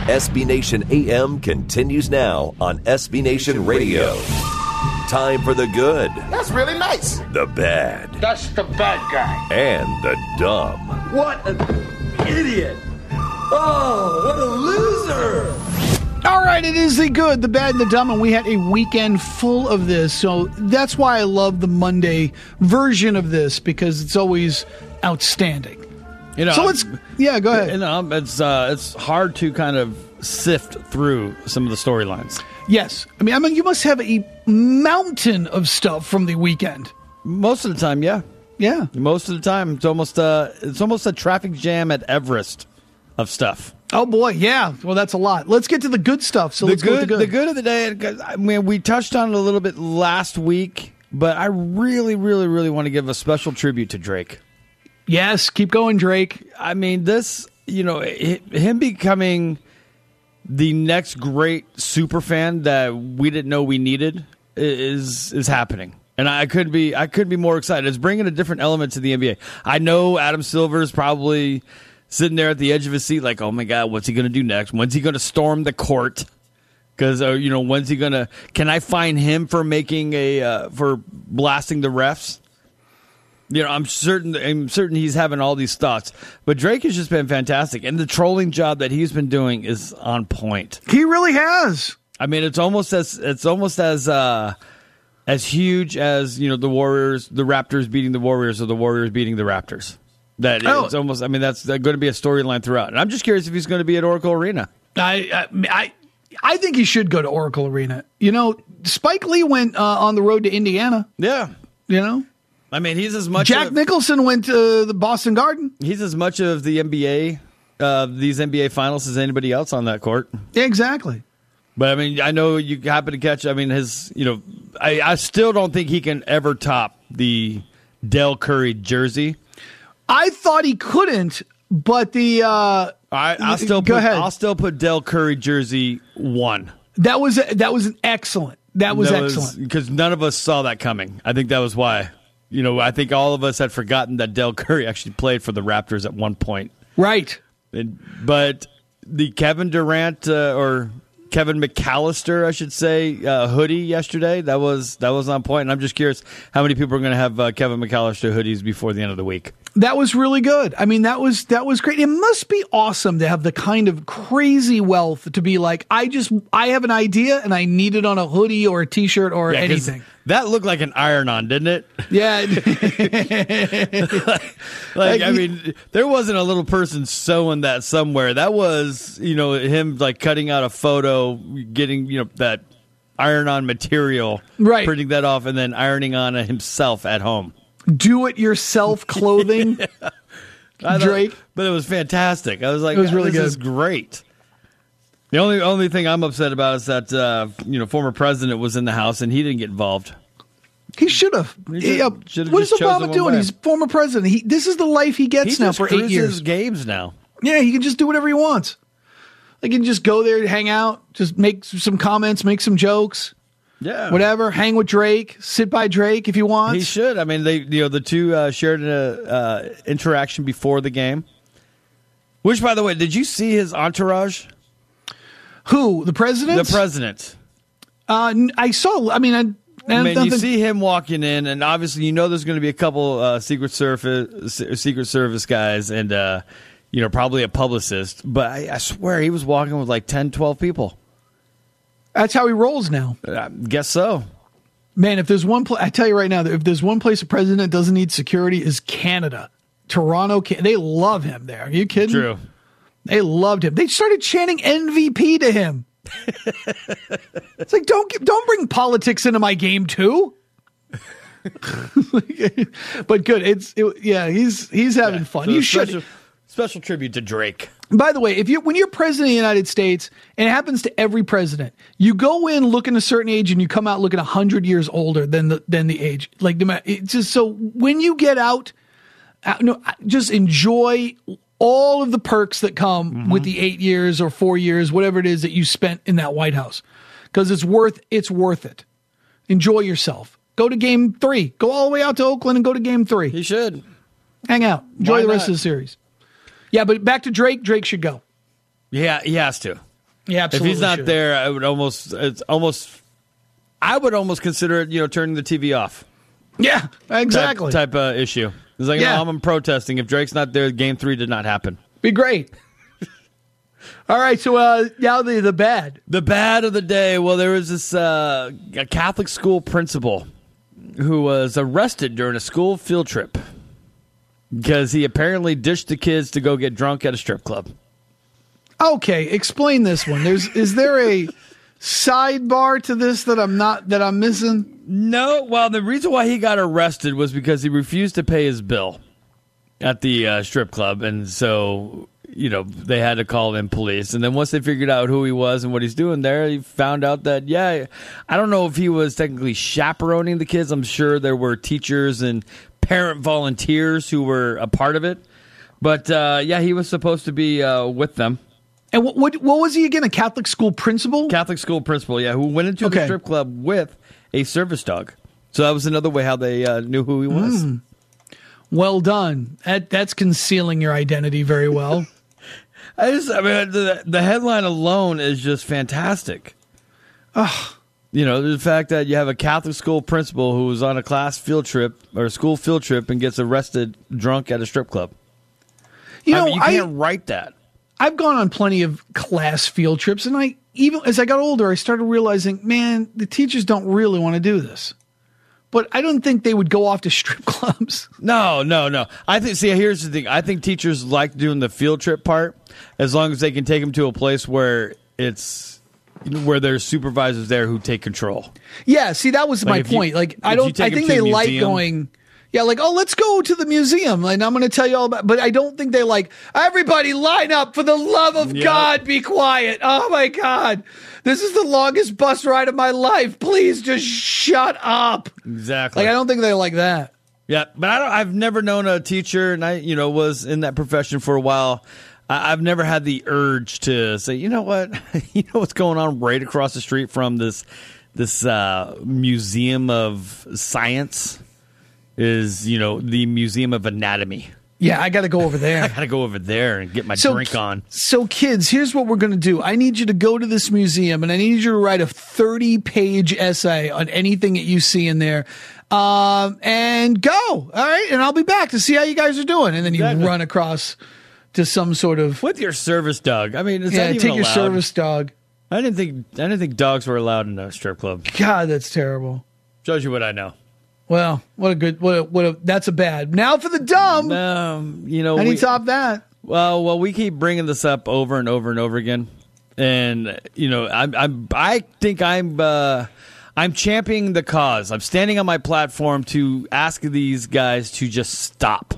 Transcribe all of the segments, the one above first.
SB Nation AM continues now on SB Nation Radio. Time for the good. That's really nice. The bad. That's the bad guy. And the dumb. What an idiot. Oh, what a loser. All right, it is the good, the bad, and the dumb, and we had a weekend full of this. So that's why I love the Monday version of this, because it's always outstanding. So go ahead. It's hard to kind of sift through some of the storylines. Yes. I mean, you must have a mountain of stuff from the weekend. Most of the time, yeah. Yeah. Most of the time, it's almost a traffic jam at Everest of stuff. Oh, boy, yeah. Well, that's a lot. Let's get to the good stuff. So let's go with the good. The good of the day, I mean, we touched on it a little bit last week, but I really, really, really want to give a special tribute to Drake. Yes, keep going, Drake. I mean, this, him becoming the next great super fan that we didn't know we needed is happening. And I couldn't be more excited. It's bringing a different element to the NBA. I know Adam Silver's probably sitting there at the edge of his seat like, oh, my God, what's he going to do next? When's he going to storm the court? Because, when's he going to – can I find him for for blasting the refs? I'm certain he's having all these thoughts. But Drake has just been fantastic. And the trolling job that he's been doing is on point. He really has. I mean, it's almost as huge as, the Warriors, the Raptors beating the Warriors or the Warriors beating the Raptors. It's almost, I mean, that's going to be a storyline throughout. And I'm just curious if he's going to be at Oracle Arena. I think he should go to Oracle Arena. Spike Lee went on the road to Indiana. Yeah. I mean, he's as much. Jack Nicholson went to the Boston Garden. He's as much of the NBA, these NBA finals, as anybody else on that court. Yeah, exactly. But I mean, I know you happen to catch. I mean, I still don't think he can ever top the Del Curry jersey. I thought he couldn't, but I'll still put Del Curry jersey 1. That was excellent. That was excellent because none of us saw that coming. I think that was why. I think all of us had forgotten that Del Curry actually played for the Raptors at one point. Right. But the Kevin Durant or Kevin McAllister, I should say, hoodie yesterday, that was on point. And I'm just curious how many people are going to have Kevin McAllister hoodies before the end of the week. That was really good. I mean, that was great. It must be awesome to have the kind of crazy wealth to be like, I have an idea and I need it on a hoodie or a T-shirt or anything. That looked like an iron-on, didn't it? Yeah. I mean, there wasn't a little person sewing that somewhere. That was, him like cutting out a photo, getting, that iron-on material, right, printing that off, and then ironing on it himself at home. Do-it-yourself clothing, Drake. But it was fantastic. I was like, it was really this good. Is great. The only thing I'm upset about is that former president was in the house and he didn't get involved. He should have. What is Obama doing? He's former president. This is the life he gets now for 8 years. His games now. Yeah, he can just do whatever he wants. He can just go there, hang out, just make some comments, make some jokes. Yeah, whatever. Hang with Drake, sit by Drake if he wants. He should. I mean, the two shared an interaction before the game. Which, by the way, did you see his entourage? Who? The president? The president. I saw. I mean, you see him walking in, and obviously, there's going to be a couple Secret Service guys, and probably a publicist. But I swear, he was walking with like 10, 12 people. That's how he rolls now. I guess so. Man, if there's one place, I tell you right now, if there's one place a president doesn't need security is Canada. Toronto, they love him there. Are you kidding? True. They loved him. They started chanting MVP to him. It's like, don't bring politics into my game too. But good. He's having fun. So you should. Special tribute to Drake. By the way, when you're president of the United States, and it happens to every president, you go in looking a certain age and you come out looking 100 years older than the age. Like, it's just so when you get out, just enjoy all of the perks that come with the 8 years or 4 years, whatever it is that you spent in that White House, because it's worth it. Enjoy yourself. Go to Game 3. Go all the way out to Oakland and go to Game 3. He should hang out. Enjoy the rest of the series. Yeah, but back to Drake. Drake should go. Yeah, he has to. Yeah, If absolutely. he's not should. there, I would almost consider it, turning the TV off. Yeah, exactly. Type issue. It's like, Yeah. no, I'm protesting. If Drake's not there, Game 3 did not happen. Be great. All right, so now the bad. The bad of the day. Well, there was this a Catholic school principal who was arrested during a school field trip because he apparently dished the kids to go get drunk at a strip club. Okay, explain this one. Is there a sidebar to this that I'm missing? No, well, the reason why he got arrested was because he refused to pay his bill at the strip club, and so they had to call in police. And then once they figured out who he was and what he's doing there, he found out that I don't know if he was technically chaperoning the kids. I'm sure there were teachers and parent volunteers who were a part of it, but he was supposed to be with them. And what was he again? A Catholic school principal? Catholic school principal, who went into the strip club with a service dog. So that was another way how they knew who he was. Well done. That's concealing your identity very well. The headline alone is just fantastic. The fact that you have a Catholic school principal who was on a class field trip or a school field trip and gets arrested drunk at a strip club. You can't write that. I've gone on plenty of class field trips, and even as I got older, I started realizing, man, the teachers don't really want to do this. But I don't think they would go off to strip clubs. No. I think. Here's the thing. I think teachers like doing the field trip part as long as they can take them to a place where where there's supervisors there who take control. Yeah. See, that was my point. I think they like going. Yeah, let's go to the museum, and I'm going to tell you all about. But I don't think they like everybody line up for the love of God, be quiet. Oh my God, this is the longest bus ride of my life. Please just shut up. Exactly. I don't think they like that. Yeah, but I've never known a teacher, and I was in that profession for a while. I've never had the urge to say, you know what, what's going on right across the street from this museum of science. Is, the Museum of Anatomy. Yeah, I got to go over there. I got to go over there and get my drink on. So, kids, here's what we're going to do. I need you to go to this museum, and I need you to write a 30-page essay on anything that you see in there. And go. All right? And I'll be back to see how you guys are doing. And then you run across to some sort of... With your service dog. I mean, is that even take allowed? Your service dog. I didn't think dogs were allowed in a strip club. God, that's terrible. Shows you what I know. Well, that's a bad. Now for the dumb. I need to top that. Well, we keep bringing this up over and over and over again, and I think I'm championing the cause. I'm standing on my platform to ask these guys to just stop.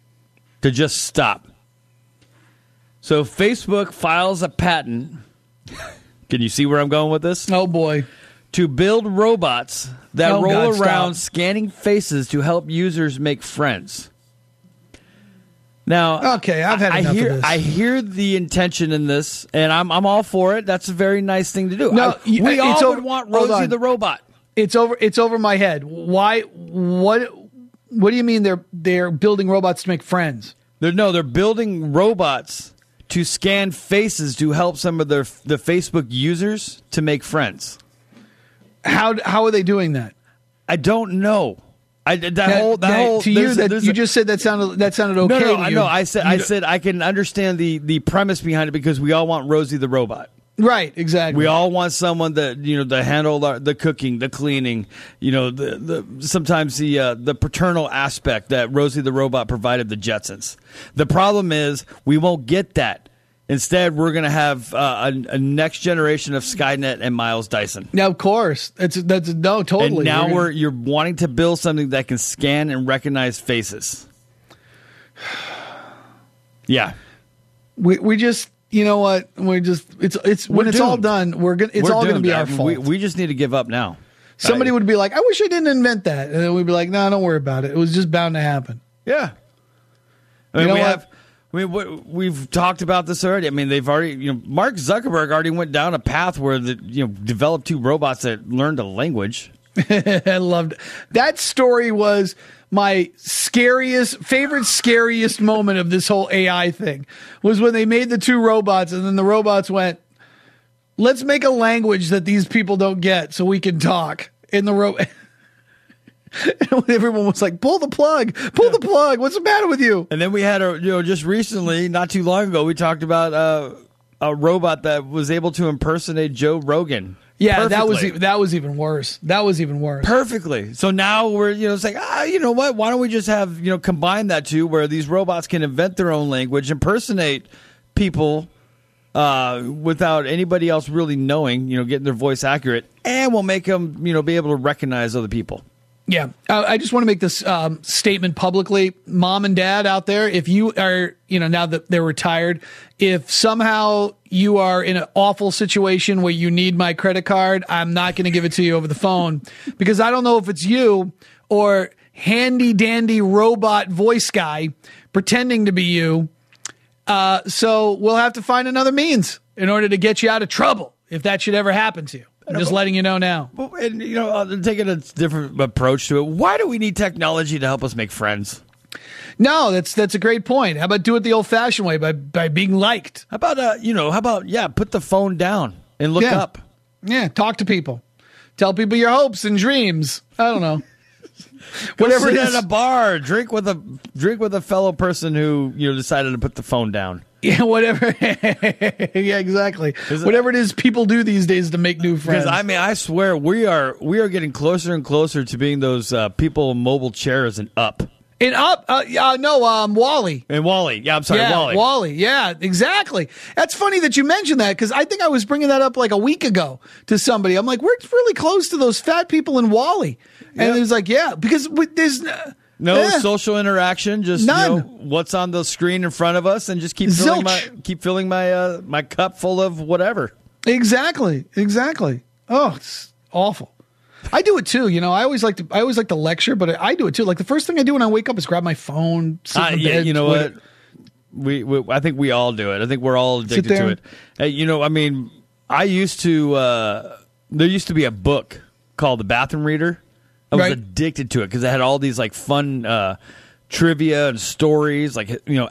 So Facebook files a patent. Can you see where I'm going with this? Oh boy. To build robots that roll around scanning faces to help users make friends. Now, okay, I've had enough of this. I hear the intention in this, and I'm all for it. That's a very nice thing to do. No, we all would want Rosie the robot. It's over my head. Why? What do you mean they're building robots to make friends? They're building robots to scan faces to help some of the Facebook users to make friends. How are they doing that? I don't know. You just said that sounded okay. No. I said I can understand the premise behind it because we all want Rosie the robot. Right, exactly. We all want someone that to handle the cooking, the cleaning, sometimes the paternal aspect that Rosie the robot provided the Jetsons. The problem is we won't get that. Instead, we're going to have a next generation of Skynet and Miles Dyson. Now, of course, that's totally. And now you're wanting to build something that can scan and recognize faces. Yeah, we just. You know what? We're just it's when it's all done. It's all going to be our fault. We just need to give up now. Somebody would be like, "I wish I didn't invent that," and then we'd be like, "No, don't worry about it. It was just bound to happen." Yeah. I mean, we've talked about this already. I mean, they've already, Mark Zuckerberg already went down a path where developed two robots that learned a language. I loved it. That story was my scariest moment of this whole AI thing was when they made the two robots and then the robots went, Let's make a language that these people don't get so we can talk in the robot. And everyone was like, pull the plug, what's the matter with you? And then we had just recently, not too long ago, we talked about a robot that was able to impersonate Joe Rogan. Yeah, perfectly. that was even worse. Perfectly. So now we're it's like, you know what? Why don't we just have combine that two, where these robots can invent their own language, impersonate people without anybody else really knowing, getting their voice accurate, and we'll make them be able to recognize other people. Yeah, I just want to make this statement publicly. Mom and dad out there, if you are, now that they're retired, if somehow you are in an awful situation where you need my credit card, I'm not going to give it to you over the phone because I don't know if it's you or handy dandy robot voice guy pretending to be you. So we'll have to find another means in order to get you out of trouble if that should ever happen to you. I'm just letting you know now. And taking a different approach to it. Why do we need technology to help us make friends? No, that's a great point. How about do it the old-fashioned way by being liked? How about put the phone down and look up. Yeah, talk to people. Tell people your hopes and dreams. I don't know. Whatever it is. At a bar, drink with a fellow person who decided to put the phone down. Yeah, whatever. Yeah, exactly. Whatever it is people do these days to make new friends. Because I swear we are getting closer and closer to being those people in mobile chairs and Up. And Up, WALL-E. And WALL-E. Yeah, I'm sorry, WALL-E. WALL-E. Yeah, exactly. That's funny that you mentioned that because I think I was bringing that up like a week ago to somebody. I'm like, we're really close to those fat people in WALL-E. And it was like, yeah, because there's no social interaction, just none. What's on the screen in front of us, and just keep filling my cup full of whatever. Exactly. Oh, it's awful. I do it too. I always like to lecture, but I do it too. Like the first thing I do when I wake up is grab my phone, sit in the bed. You know what? We I think we all do it. I think we're all addicted to it. Hey, I used to. There used to be a book called The Bathroom Reader. I was addicted to it because it had all these like fun trivia and stories, like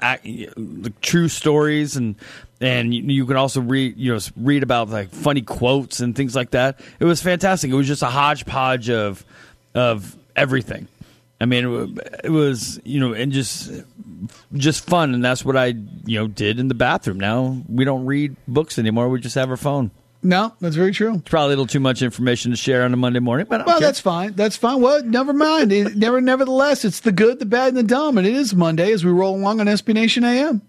true stories, and you can also read about like funny quotes and things like that. It was fantastic. It was just a hodgepodge of everything. I mean, it was and just fun, and that's what I did in the bathroom. Now we don't read books anymore. We just have our phone. No, that's very true. It's probably a little too much information to share on a Monday morning, but that's fine. Well, never mind. Nevertheless, it's the good, the bad, and the dumb, and it is Monday as we roll along on SB Nation AM.